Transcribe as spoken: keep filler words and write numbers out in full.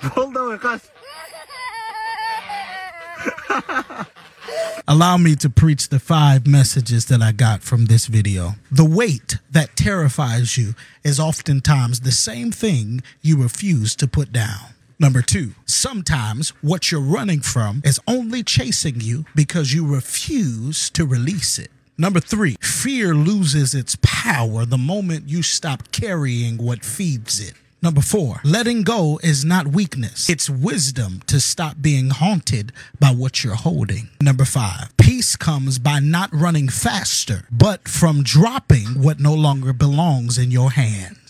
Hold on, cuz. Allow me to preach the five messages that I got from this video. The weight that terrifies you is oftentimes the same thing you refuse to put down. Number two, sometimes what you're running from is only chasing you because you refuse to release it. Number three, fear loses its power the moment you stop carrying what feeds it. Number four, letting go is not weakness. It's wisdom to stop being haunted by what you're holding. Number five, peace comes by not running faster, but from dropping what no longer belongs in your hand.